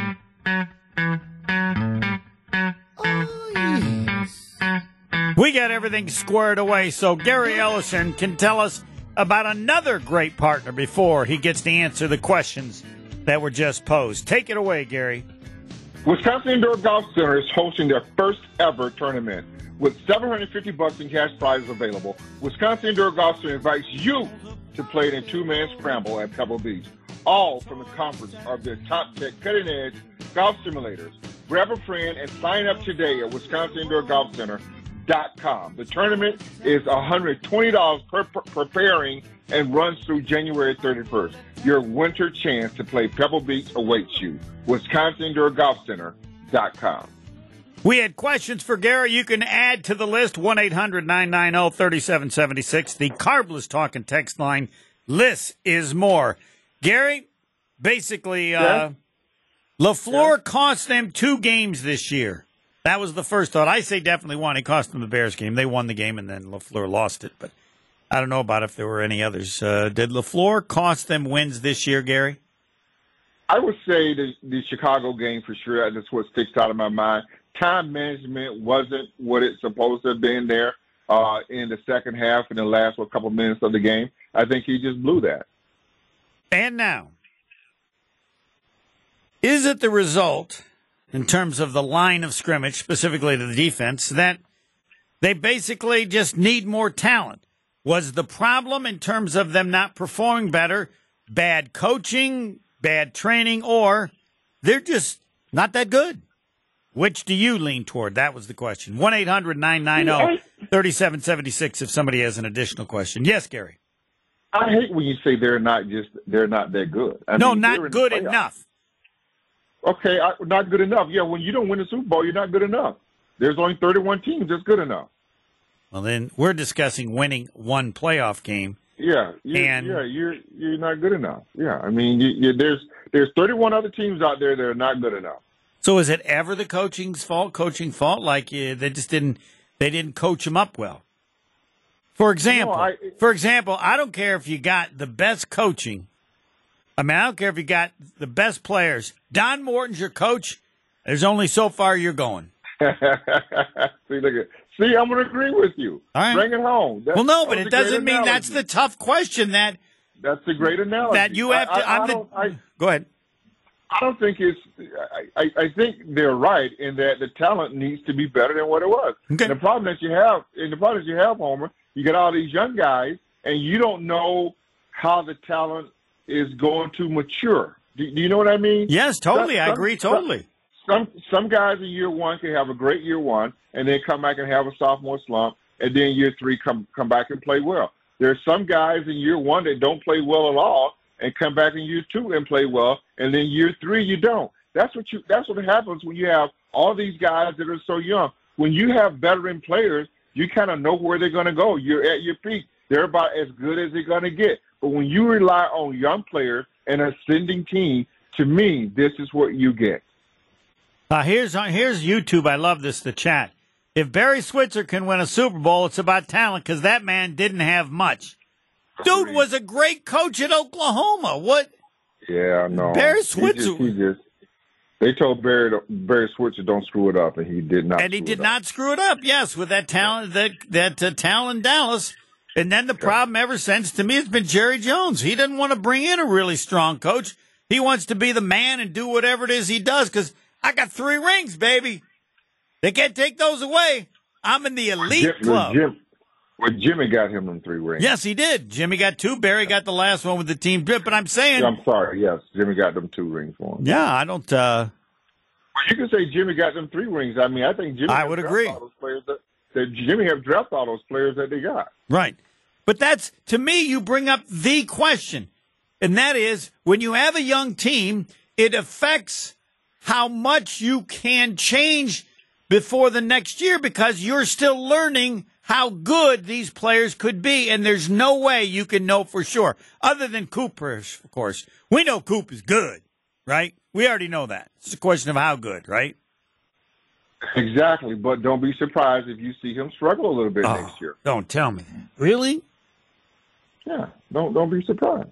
Speaker 2: We got everything squared away so Gary Ellison can tell us about another great partner before he gets to answer the questions that were just posed. Take it away, Gary.
Speaker 9: Wisconsin Indoor Golf Center is hosting their first ever tournament with seven hundred fifty bucks in cash prizes available. Wisconsin Indoor Golf Center invites you to play in a two-man scramble at Pebble Beach, all from the comforts of their top-tech cutting-edge golf simulators. Grab a friend and sign up today at Wisconsin Indoor Golf Center dot com. The tournament is one hundred twenty dollars per, per, per pairing and runs through January thirty-first. Your winter chance to play Pebble Beach awaits you. Wisconsin Indoor Golf Center dot com.
Speaker 2: We had questions for Gary. You can add to the list one eight hundred nine nine zero three seven seven six. The Carbless Talk and Text line. Less is more. Gary, basically, uh,
Speaker 9: Yeah.
Speaker 2: LaFleur
Speaker 9: Yeah.
Speaker 2: cost them two games this year. That was the first thought. I say definitely one. He cost them the Bears game. They won the game, and then LaFleur lost it. But I don't know about if there were any others. Uh, did LaFleur cost them wins this year, Gary?
Speaker 9: I would say the, the Chicago game for sure. That's what sticks out of my mind. Time management wasn't what it's supposed to have been there uh, in the second half and the last what, couple minutes of the game. I think he just blew that.
Speaker 2: And now, is it the result, in terms of the line of scrimmage, specifically to the defense, that they basically just need more talent? Was the problem in terms of them not performing better, bad coaching, bad training, or they're just not that good? Which do you lean toward? That was the question. one eight hundred nine nine zero three seven seven six if somebody has an additional question. Yes, Gary.
Speaker 9: I hate when you say they're not just they're not that good. I
Speaker 2: no,
Speaker 9: mean, they're
Speaker 2: not
Speaker 9: in
Speaker 2: good
Speaker 9: the playoffs.
Speaker 2: enough.
Speaker 9: Okay, I, not good enough. Yeah, when you don't win the Super Bowl, you're not good enough. There's only thirty-one teams that's good enough.
Speaker 2: Well, then we're discussing winning one playoff game.
Speaker 9: Yeah, you're,
Speaker 2: And-
Speaker 9: yeah, you're you're not good enough. Yeah, I mean, you, you, there's there's thirty-one other teams out there that are not good enough.
Speaker 2: So is it ever the coaching's fault? Coaching fault? Like uh, they just didn't they didn't coach them up well. For example,
Speaker 9: No, I-
Speaker 2: for example, I don't care if you got the best coaching. I mean, I don't care if you got the best players. Don Morton's your coach. There's only so far you're going.
Speaker 9: see, look at, see, I'm going to agree with you.
Speaker 2: All right.
Speaker 9: Bring it home. That-
Speaker 2: Well, no,
Speaker 9: that
Speaker 2: but
Speaker 9: was
Speaker 2: it
Speaker 9: a great
Speaker 2: doesn't mean that's
Speaker 9: analogy.
Speaker 2: the tough question that
Speaker 9: That's a great analogy.
Speaker 2: that you have
Speaker 9: I-
Speaker 2: to.
Speaker 9: I, I
Speaker 2: I'm the.
Speaker 9: don't, I,
Speaker 2: Go ahead.
Speaker 9: I don't think it's. I, I, I think they're right in that the talent needs to be better than what it was.
Speaker 2: Okay.
Speaker 9: And the problem that you have, and the problem that you have, Homer, you get all these young guys, and you don't know how the talent is going to mature. Do, do you know what I mean?
Speaker 2: Yes, totally.
Speaker 9: Some-
Speaker 2: I
Speaker 9: some-
Speaker 2: agree totally.
Speaker 9: Some some guys in year one can have a great year one, and then come back and have a sophomore slump, and then year three come come back and play well. There are some guys in year one that don't play well at all, and come back in year two and play well, and then year three you don't. That's what you. That's what happens when you have all these guys that are so young. When you have veteran players, you kind of know where they're going to go. You're at your peak. They're about as good as they're going to get. But when you rely on young players and an ascending team, to me, this is what you get.
Speaker 2: Uh, here's uh, here's YouTube. I love this. The chat. If Barry Switzer can win a Super Bowl, it's about talent because that man didn't have much. Dude was a great coach at Oklahoma. What?
Speaker 9: Yeah, I know.
Speaker 2: Barry
Speaker 9: He
Speaker 2: Switzer.
Speaker 9: just, he just, they told Barry to, Barry Switzer don't screw it up, and he did not.
Speaker 2: And he
Speaker 9: screw
Speaker 2: did
Speaker 9: it
Speaker 2: not screw it up. Yes, with that talent, that that uh, talent in Dallas. And then the problem ever since, to me, has been Jerry Jones. He doesn't want to bring in a really strong coach. He wants to be the man and do whatever it is he does. Because I got three rings, baby. They can't take those away. I'm in the elite
Speaker 9: Jim,
Speaker 2: club.
Speaker 9: Jim, well, Jimmy got him them three rings.
Speaker 2: Yes, he did. Jimmy got two. Barry got the last one with the team drip. But I'm saying,
Speaker 9: I'm sorry. Yes, Jimmy got them two rings for him.
Speaker 2: yeah, I don't. Uh,
Speaker 9: Well, you can say Jimmy got them three rings. I mean, I think Jimmy.
Speaker 2: I
Speaker 9: have
Speaker 2: would
Speaker 9: drafted
Speaker 2: agree.
Speaker 9: All those players that, that Jimmy have drafted all those players that they got.
Speaker 2: Right. But that's, to me, you bring up the question. And that is, when you have a young team, it affects how much you can change before the next year because you're still learning how good these players could be. And there's no way you can know for sure, other than Cooper, of course. We know Coop is good, right? We already know that. It's a question of how good, right?
Speaker 9: Exactly, but don't be surprised if you see him struggle a little bit
Speaker 2: Oh,
Speaker 9: next year.
Speaker 2: don't tell me that. Really?
Speaker 9: Yeah, don't don't be surprised.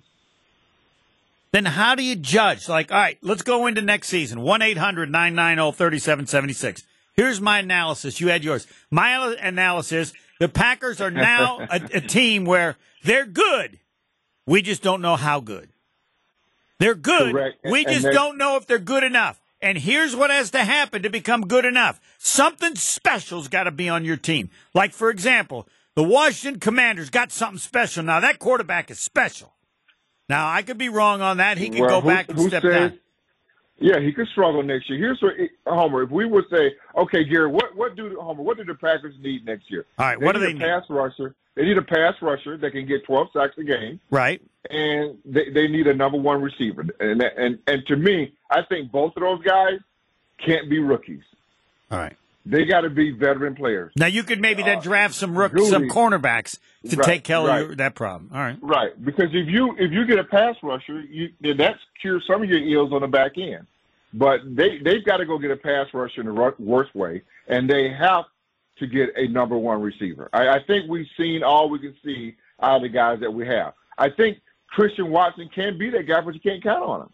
Speaker 2: Then how do you judge? Like, all right, let's go into next season. one eight hundred nine nine zero three seven seven six. Here's my analysis. You had yours. My analysis, the Packers are now a, a team where they're good. We just don't know how good. They're good.
Speaker 9: Correct.
Speaker 2: We
Speaker 9: And
Speaker 2: just
Speaker 9: they-
Speaker 2: don't know if they're good enough. And here's what has to happen to become good enough. Something special's got to be on your team. Like, for example, the Washington Commanders got something special. Now, that quarterback is special. Now, I could be wrong on that. He could
Speaker 9: Well,
Speaker 2: go
Speaker 9: who-
Speaker 2: back and
Speaker 9: who
Speaker 2: step
Speaker 9: says-
Speaker 2: down.
Speaker 9: Yeah, he could struggle next year. Here's what, Homer, if we would say, okay, Gary, what, what do Homer, what do the Packers need next year?
Speaker 2: All right,
Speaker 9: they
Speaker 2: what do
Speaker 9: need
Speaker 2: they
Speaker 9: a
Speaker 2: need?
Speaker 9: Pass rusher. They need a pass rusher that can get twelve sacks a game.
Speaker 2: Right.
Speaker 9: And they, they need a number one receiver. And, and and to me, I think both of those guys can't be rookies.
Speaker 2: All right.
Speaker 9: They got to be veteran players.
Speaker 2: Now you could maybe then
Speaker 9: Uh,
Speaker 2: draft some rook,
Speaker 9: Goody.
Speaker 2: some cornerbacks to
Speaker 9: Right,
Speaker 2: take care of
Speaker 9: right.
Speaker 2: your- that problem. All right.
Speaker 9: Right, because if you if you get a pass rusher, you then that cures some of your ills on the back end. But they they've got to go get a pass rusher in the ru- worst way, and they have to get a number one receiver. I, I think we've seen all we can see out of the guys that we have. I think Christian Watson can be that guy, but you can't count on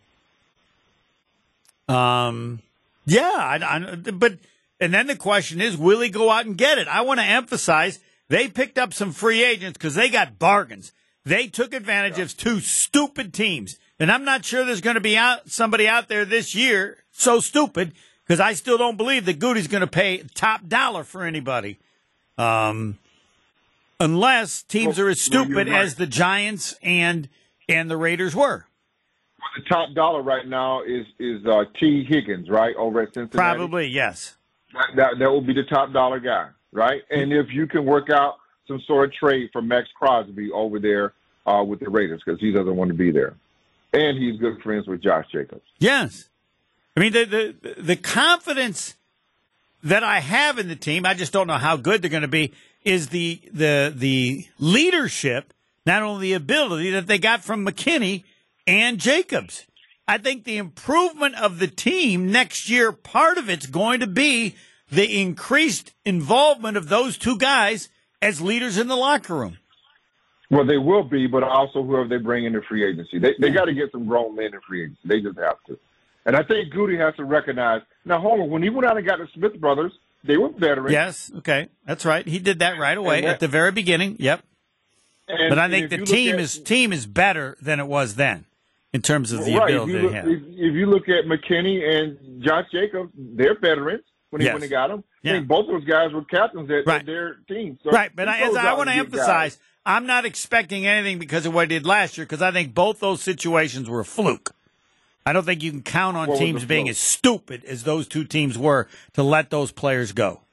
Speaker 9: him.
Speaker 2: Um. Yeah. I, I, but and then the question is, will he go out and get it? I want to emphasize they picked up some free agents because they got bargains. They took advantage of two stupid teams. And I'm not sure there's going to be out somebody out there this year so stupid because I still don't believe that Goody's going to pay top dollar for anybody. Um, unless teams
Speaker 9: Well,
Speaker 2: are as
Speaker 9: well, you're
Speaker 2: stupid
Speaker 9: right.
Speaker 2: as the Giants and and the Raiders were.
Speaker 9: Well, the top dollar right now is is uh, T. Higgins, right, over at Cincinnati.
Speaker 2: Probably, yes.
Speaker 9: That, that that will be the top dollar guy, right? And if you can work out some sort of trade for Max Crosby over there uh, with the Raiders because he doesn't want to be there. And he's good friends with Josh Jacobs.
Speaker 2: Yes. I mean, the, the the confidence that I have in the team, I just don't know how good they're going to be, is the the the leadership, not only the ability that they got from McKinney and Jacobs. I think the improvement of the team next year, part of it's going to be the increased involvement of those two guys as leaders in the locker room.
Speaker 9: Well, they will be, but also whoever they bring into free agency. They they got to get some grown men in free agency. They just have to. And I think Goody has to recognize. Now, Homer, when he went out and got the Smith brothers, they were veterans.
Speaker 2: Yes, okay, that's right. He did that right away
Speaker 9: And that-
Speaker 2: at the very beginning. Yep.
Speaker 9: And,
Speaker 2: But I
Speaker 9: and
Speaker 2: think
Speaker 9: if
Speaker 2: the
Speaker 9: you look
Speaker 2: team
Speaker 9: at-
Speaker 2: is team is better than it was then in terms of the
Speaker 9: right. If
Speaker 2: ability
Speaker 9: you,
Speaker 2: they
Speaker 9: look,
Speaker 2: have.
Speaker 9: if, if you look at McKinney and Josh Jacobs, they're veterans when he
Speaker 2: Yes.
Speaker 9: when he got them.
Speaker 2: Yeah.
Speaker 9: I think both those guys were captains at,
Speaker 2: Right.
Speaker 9: at their teams. So
Speaker 2: Right, but
Speaker 9: he
Speaker 2: I,
Speaker 9: goes
Speaker 2: I
Speaker 9: out
Speaker 2: want to
Speaker 9: and get
Speaker 2: emphasize,
Speaker 9: guys.
Speaker 2: I'm not expecting anything because of what he did last year because I think both those situations were a fluke. I don't think you can count on
Speaker 9: What was
Speaker 2: teams
Speaker 9: the
Speaker 2: being
Speaker 9: fluke?
Speaker 2: as stupid as those two teams were to let those players go.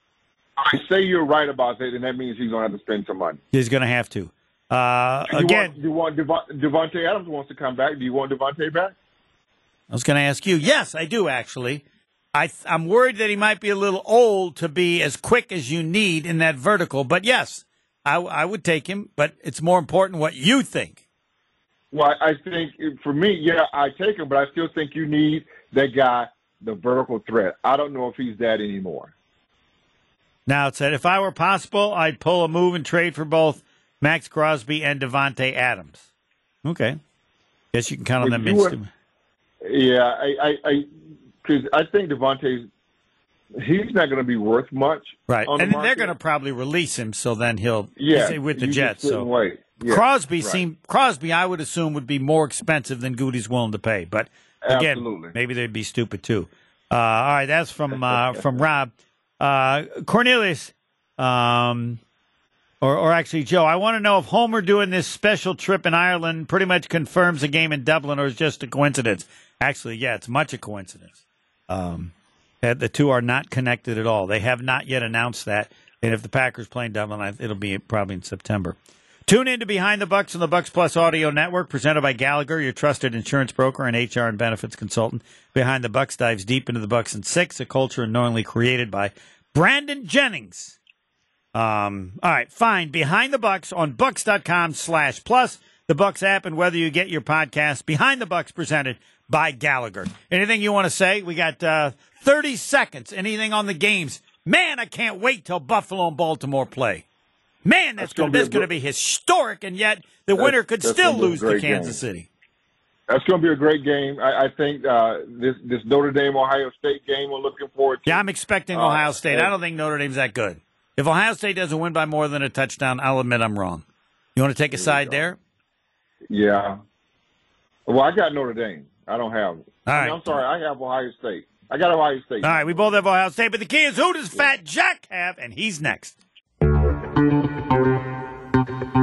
Speaker 9: I say you're right about that, and that means he's going to have to spend some money.
Speaker 2: He's going to have to. Uh,
Speaker 9: Do you
Speaker 2: again,
Speaker 9: want, do you want Devon, Devontae Adams wants to come back? Do you want Devontae back?
Speaker 2: I was going to ask you. Yes, I do actually. I, I'm worried that he might be a little old to be as quick as you need in that vertical. But yes, I, I would take him. But it's more important what you think.
Speaker 9: Well, I think for me, yeah, I take him, but I still think you need that guy, the vertical threat. I don't know if he's that anymore.
Speaker 2: Now it said, if I were possible, I'd pull a move and trade for both Max Crosby and Devontae Adams. Okay, guess you can count on
Speaker 9: But
Speaker 2: them.
Speaker 9: you
Speaker 2: Instant.
Speaker 9: would- Yeah, I, I, I, because I think Devontae's he's not going to be worth much,
Speaker 2: Right,
Speaker 9: on
Speaker 2: and
Speaker 9: the
Speaker 2: then they're
Speaker 9: market.
Speaker 2: going to probably release him, so then he'll
Speaker 9: Yeah,
Speaker 2: he's with the
Speaker 9: you
Speaker 2: Jets.
Speaker 9: just sit
Speaker 2: So
Speaker 9: and wait. Yeah,
Speaker 2: Crosby
Speaker 9: right.
Speaker 2: seem Crosby, I would assume, would be more expensive than Goody's willing to pay. But again,
Speaker 9: Absolutely.
Speaker 2: maybe they'd be stupid too. Uh, all right, that's from uh, from Rob uh, Cornelius, um, or or actually Joe. I want to know if Homer doing this special trip in Ireland pretty much confirms a game in Dublin, or is just a coincidence. Actually, yeah, it's much a coincidence. Um, that the two are not connected at all. They have not yet announced that. And if the Packers play in Dublin, I- it'll be probably in September. Tune in to Behind the Bucks on the Bucks Plus Audio Network, presented by Gallagher, your trusted insurance broker and H R and benefits consultant. Behind the Bucks dives deep into the Bucks and six, a culture unknowingly created by Brandon Jennings. Um, all right, fine. Behind the Bucks on bucks.com slash plus, the Bucks app, and whether you get your podcast, Behind the Bucks presented by Gallagher. Anything you want to say? We got uh, thirty seconds. Anything on the games? Man, I can't wait till Buffalo and Baltimore play. Man, that's,
Speaker 9: That's
Speaker 2: going
Speaker 9: gonna
Speaker 2: to
Speaker 9: be a
Speaker 2: be,
Speaker 9: gr-
Speaker 2: historic, and yet the
Speaker 9: That's-
Speaker 2: winner could
Speaker 9: that's
Speaker 2: still
Speaker 9: gonna be a
Speaker 2: lose to
Speaker 9: great
Speaker 2: Kansas
Speaker 9: game.
Speaker 2: City.
Speaker 9: That's going to be a great game. I, I think uh, this this Notre Dame Ohio State game we're looking forward to.
Speaker 2: Yeah, I'm expecting
Speaker 9: Uh,
Speaker 2: Ohio State. I
Speaker 9: and-
Speaker 2: don't think Notre Dame's that good. If Ohio State doesn't win by more than a touchdown, I'll admit I'm wrong. You want to take a side there?
Speaker 9: Yeah. Well, I got Notre Dame. I don't have.
Speaker 2: All
Speaker 9: I
Speaker 2: right.
Speaker 9: mean, I'm sorry. I have Ohio State. I got Ohio State.
Speaker 2: All right, we both have Ohio State, but the key is who does Fat Jack have? And he's next.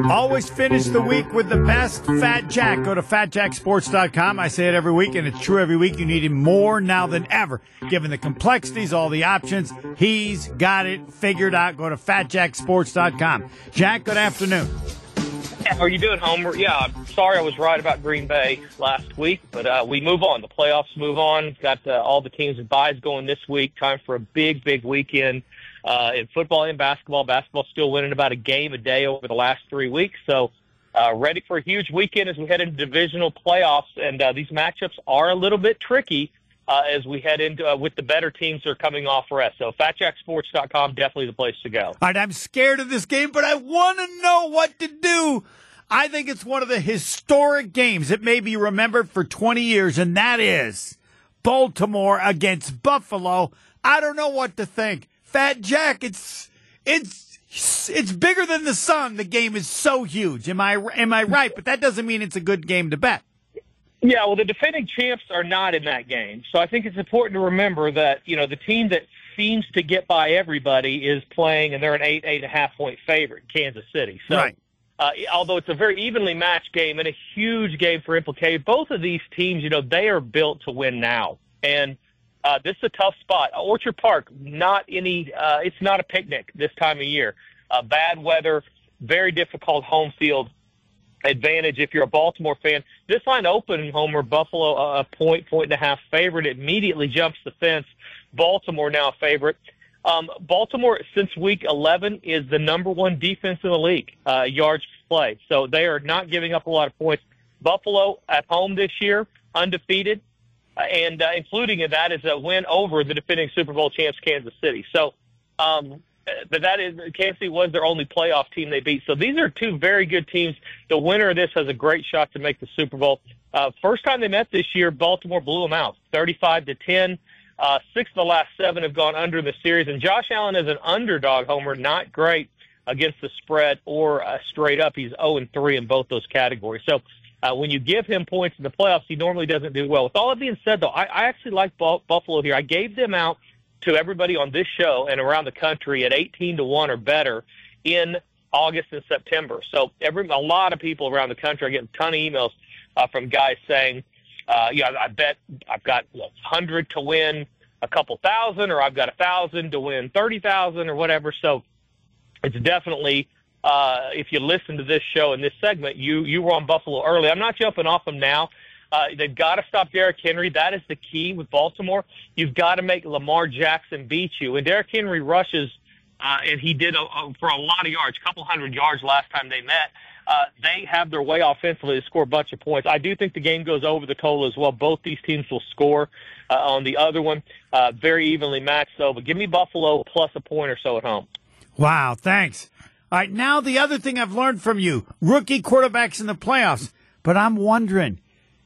Speaker 2: Always finish the week with the best Fat Jack. Go to fat jack sports dot com. I say it every week, and it's true every week. You need him more now than ever. Given the complexities, all the options, he's got it figured out. Go to fat jack sports dot com. Jack, good afternoon.
Speaker 10: How are you doing, Homer? Yeah, I'm sorry I was right about Green Bay last week, but uh, we move on. The playoffs move on. Got uh, all the teams and byes going this week. Time for a big, big weekend uh, in football and basketball. Basketball still winning about a game a day over the last three weeks. So uh, ready for a huge weekend as we head into divisional playoffs. And uh, these matchups are a little bit tricky uh, as we head into uh, with the better teams that are coming off rest. So fat jack sports dot com, definitely the place to go.
Speaker 2: All right, I'm scared of this game, but I want to know what to do. I think it's one of the historic games that may be remembered for twenty years, and that is Baltimore against Buffalo. I don't know what to think. Fat Jack, it's it's it's bigger than the sun. The game is so huge. Am I am I right? But that doesn't mean it's a good game to bet.
Speaker 10: Yeah, well, the defending champs are not in that game. So I think it's important to remember that, you know, the team that seems to get by everybody is playing, and they're an eight, eight and a half point favorite, Kansas City. So,
Speaker 2: right.
Speaker 10: uh, although it's a very evenly matched game and a huge game for implicated, both of these teams, you know, they are built to win now. And uh, this is a tough spot. Orchard Park, not any, uh, it's not a picnic this time of year. Uh, bad weather, very difficult home field advantage if you're a Baltimore fan. This line opened, Homer, Buffalo a point, point and a half favorite. It immediately jumps the fence. Baltimore now a favorite. Um, Baltimore, since week eleven, is the number one defense in the league, uh, yards play. So they are not giving up a lot of points. Buffalo at home this year, undefeated, uh, and uh, including in that is a win over the defending Super Bowl champs, Kansas City. So, um, but that is, Kansas City was their only playoff team they beat. So these are two very good teams. The winner of this has a great shot to make the Super Bowl. Uh, first time they met this year, Baltimore blew them out, thirty-five to ten. Uh, six of the last seven have gone under in the series. And Josh Allen is an underdog, Homer, not great against the spread or uh, straight up. He's oh and three in both those categories. So uh, when you give him points in the playoffs, he normally doesn't do well. With all that being said, though, I, I actually like Buffalo here. I gave them out to everybody on this show and around the country at eighteen to one or better in August and September. So every a lot of people around the country are getting a ton of emails uh, from guys saying, uh, yeah, I bet I've got one hundred to win a couple thousand, or I've got a thousand to win thirty thousand or whatever. So it's definitely, uh, if you listen to this show and this segment, you, you were on Buffalo early. I'm not jumping off them now. Uh, they've got to stop Derrick Henry. That is the key with Baltimore. You've got to make Lamar Jackson beat you. And Derrick Henry rushes, uh, and he did a, a, for a lot of yards, a couple hundred yards last time they met. Uh, they have their way offensively to score a bunch of points. I do think the game goes over the total as well. Both these teams will score uh, on the other one. Uh, very evenly matched, though. But give me Buffalo plus a point or so at home.
Speaker 2: Wow, thanks. All right, now the other thing I've learned from you, rookie quarterbacks in the playoffs. But I'm wondering,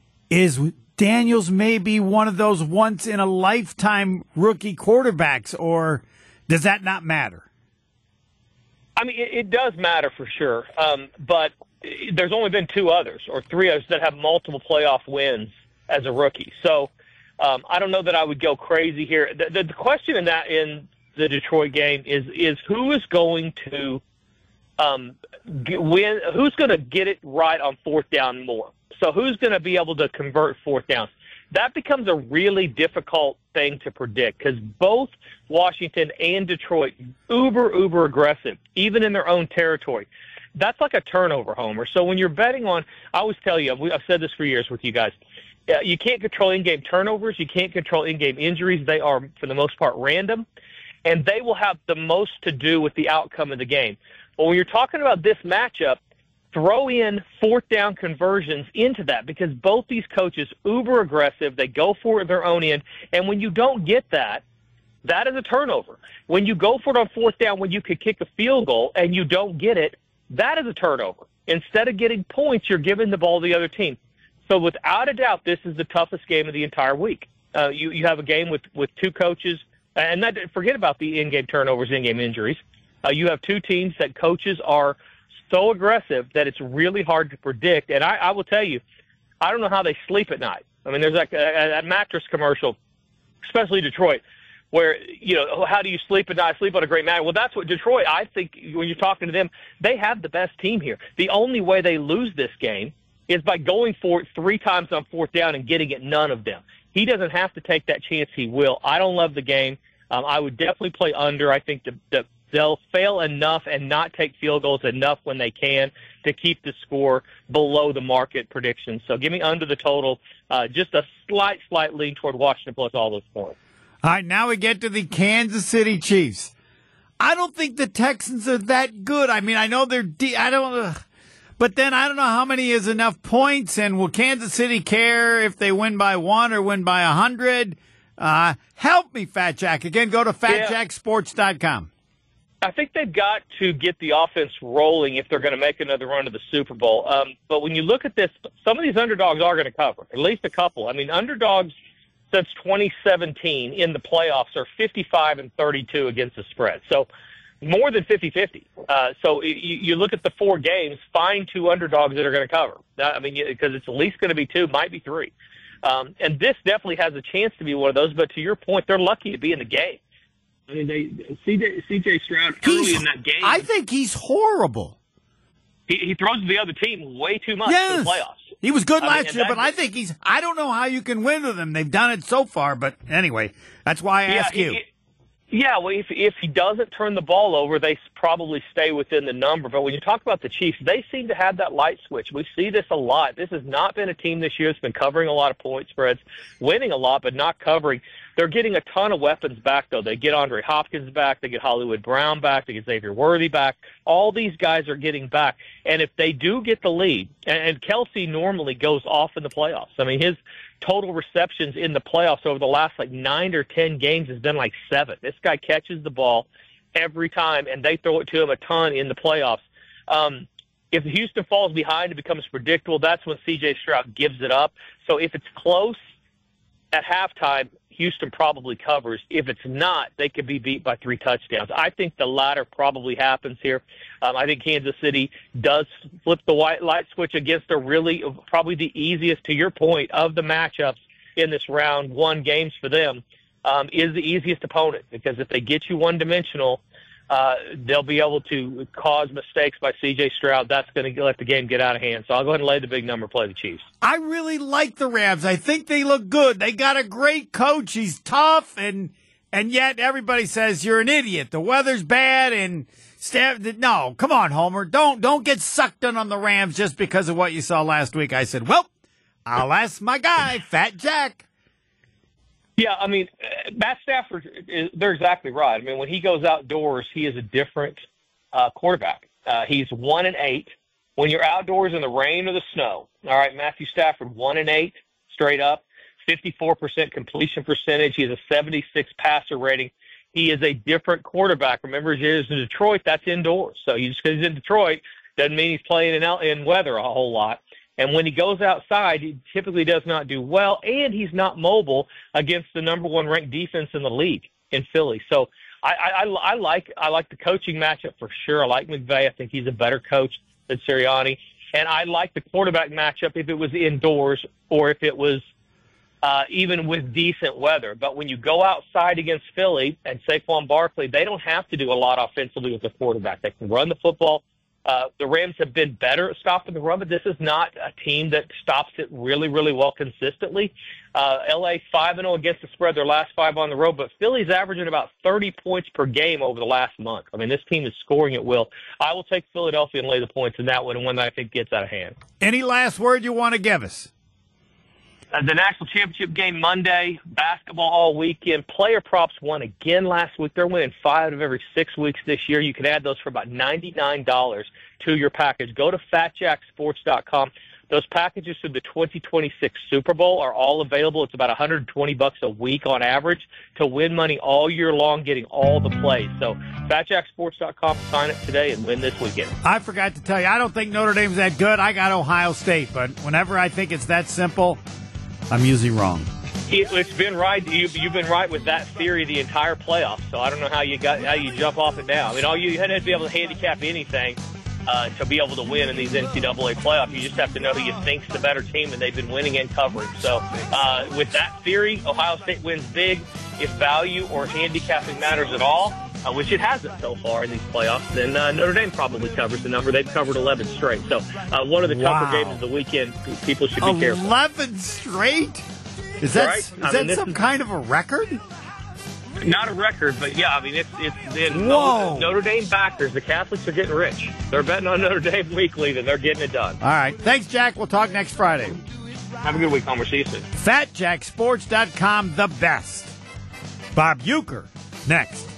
Speaker 2: is Daniels maybe one of those once-in-a-lifetime rookie quarterbacks, or does that not matter?
Speaker 10: I mean, it, it does matter for sure, um, but there's only been two others or three others that have multiple playoff wins as a rookie. So um, I don't know that I would go crazy here. The, the, the question in that in the Detroit game is is who is going to um, get, win? Who's going to get it right on fourth down more? So who's going to be able to convert fourth downs? That becomes a really difficult thing to predict because both Washington and Detroit, uber, uber aggressive, even in their own territory. That's like a turnover, Homer. So when you're betting on, I always tell you, I've said this for years with you guys, you can't control in-game turnovers. You can't control in-game injuries. They are, for the most part, random, and they will have the most to do with the outcome of the game. But when you're talking about this matchup, throw in fourth down conversions into that because both these coaches, uber aggressive, they go for their own end. And when you don't get that, that is a turnover. When you go for it on fourth down, when you could kick a field goal and you don't get it, that is a turnover. Instead of getting points, you're giving the ball to the other team. So without a doubt, this is the toughest game of the entire week. Uh, you, you have a game with, with two coaches, and that, forget about the in-game turnovers, in-game injuries. Uh, you have two teams that coaches are so aggressive that it's really hard to predict. And I, I will tell you, I don't know how they sleep at night. I mean, there's like a, a mattress commercial, especially Detroit, where, you know, how do you sleep at night? Sleep on a great match. Well, that's what Detroit, I think, when you're talking to them, they have the best team here. The only way they lose this game is by going for it three times on fourth down and getting it none of them. He doesn't have to take that chance. He will. I don't love the game. Um, I would definitely play under. I think the, the, they'll fail enough and not take field goals enough when they can to keep the score below the market prediction. So give me under the total, uh, just a slight, slight lean toward Washington plus all those points.
Speaker 2: All right, now we get to the Kansas City Chiefs. I don't think the Texans are that good. I mean, I know they're de- I don't uh, but then I don't know how many is enough points, and will Kansas City care if they win by one or win by a hundred? Uh, help me, Fat Jack. Again, go to fat jack sports dot com.
Speaker 10: I think they've got to get the offense rolling if they're going to make another run to the Super Bowl. Um, but when you look at this, some of these underdogs are going to cover, at least a couple. I mean, underdogs since twenty seventeen in the playoffs are fifty-five and thirty-two against the spread. So more than fifty-fifty. Uh, so you, you look at the four games, find two underdogs that are going to cover. I mean, because it's at least going to be two, might be three. Um, and this definitely has a chance to be one of those. But to your point, they're lucky to be in the game. I mean, they C J, C J Stroud early
Speaker 2: He's,
Speaker 10: in that game.
Speaker 2: I think he's horrible.
Speaker 10: He, he throws the other team way too much
Speaker 2: yes.
Speaker 10: in the playoffs.
Speaker 2: He was good
Speaker 10: I
Speaker 2: last
Speaker 10: mean,
Speaker 2: year,
Speaker 10: that,
Speaker 2: but I think he's – I don't know how you can win with him. They've done it so far, but anyway, that's why I
Speaker 10: yeah,
Speaker 2: ask you.
Speaker 10: He, yeah, well, if, if he doesn't turn the ball over, they probably stay within the number. But when you talk about the Chiefs, they seem to have that light switch. We see this a lot. This has not been a team this year that's been covering a lot of point spreads, winning a lot, but not covering. They're getting a ton of weapons back, though. They get Andre Hopkins back. They get Hollywood Brown back. They get Xavier Worthy back. All these guys are getting back. And if they do get the lead, and, and Kelsey normally goes off in the playoffs. I mean, his total receptions in the playoffs over the last, like, nine or ten games has been like seven. This guy catches the ball every time, and they throw it to him a ton in the playoffs. Um, if Houston falls behind, it becomes predictable. That's when C J Stroud gives it up. So if it's close at halftime, Houston probably covers. If it's not, they could be beat by three touchdowns. I think the latter probably happens here. Um, I think Kansas City does flip the white light switch against a really, probably the easiest, to your point, of the matchups in this round one games for them, um, is the easiest opponent. Because if they get you one-dimensional, uh, they'll be able to cause mistakes by C J Stroud. That's going to let the game get out of hand. So I'll go ahead and lay the big number, play the Chiefs.
Speaker 2: I really like the Rams. I think they look good. They got a great coach. He's tough, and and yet everybody says you're an idiot. The weather's bad, and Staff. No, come on, Homer. Don't don't get sucked in on the Rams just because of what you saw last week. I said, well, I'll ask my guy, Fat Jack.
Speaker 10: Yeah, I mean, Matt Stafford, they're exactly right. I mean, when he goes outdoors, he is a different uh, quarterback. Uh, he's one and eight. When you're outdoors in the rain or the snow, all right, Matthew Stafford, one and eight straight up, fifty-four percent completion percentage. He has a seventy-six passer rating. He is a different quarterback. Remember, he is in Detroit. That's indoors. So he's, he's in Detroit doesn't mean he's playing in, in weather a whole lot. And when he goes outside, he typically does not do well, and he's not mobile against the number one ranked defense in the league in Philly. So I, I, I like I like the coaching matchup for sure. I like McVay. I think he's a better coach than Sirianni. And I like the quarterback matchup if it was indoors or if it was uh, even with decent weather. But when you go outside against Philly and Saquon Barkley, they don't have to do a lot offensively with the quarterback. They can run the football. Uh, the Rams have been better at stopping the run, but this is not a team that stops it really, really well consistently. Uh, L A five and oh against the spread, their last five on the road, but Philly's averaging about thirty points per game over the last month. I mean, this team is scoring at will. I will take Philadelphia and lay the points in that one, and one that I think gets out of hand.
Speaker 2: Any last word you want to give us?
Speaker 10: Uh, the national championship game Monday, basketball all weekend. Player props won again last week. They're winning five of every six weeks this year. You can add those for about ninety-nine dollars to your package. Go to fat jack sports dot com. Those packages for the twenty twenty-six Super Bowl are all available. It's about one hundred twenty bucks a week on average to win money all year long, getting all the plays. So fat jack sports dot com, sign up today and win this weekend.
Speaker 2: I forgot to tell you, I don't think Notre Dame's that good. I got Ohio State, but whenever I think it's that simple, I'm usually wrong.
Speaker 10: It, it's been right. You, you've been right with that theory the entire playoffs. So I don't know how you got how you jump off it now. I mean, all you, you had to be able to handicap anything uh, to be able to win in these N C double A playoffs. You just have to know who you think's the better team, and they've been winning and covering. So uh, with that theory, Ohio State wins big. if value or handicapping matters at all, uh, which it hasn't so far in these playoffs, then uh, Notre Dame probably covers the number. They've covered eleven straight. So uh, one of the tougher
Speaker 2: Wow.
Speaker 10: games of the weekend. People should be careful.
Speaker 2: eleven straight? Is that,
Speaker 10: Right?
Speaker 2: is
Speaker 10: I
Speaker 2: that
Speaker 10: mean,
Speaker 2: some
Speaker 10: is-
Speaker 2: kind of a record?
Speaker 10: Not a record, but yeah, I mean, it's it's in
Speaker 2: Whoa.
Speaker 10: Notre Dame backers. The Catholics are getting rich. They're betting on Notre Dame weekly, then they're getting it done.
Speaker 2: All right. Thanks, Jack. We'll talk next Friday.
Speaker 10: Have a good week, Homer. See you soon.
Speaker 2: fat jack sports dot com, the best. Bob Uecker, next.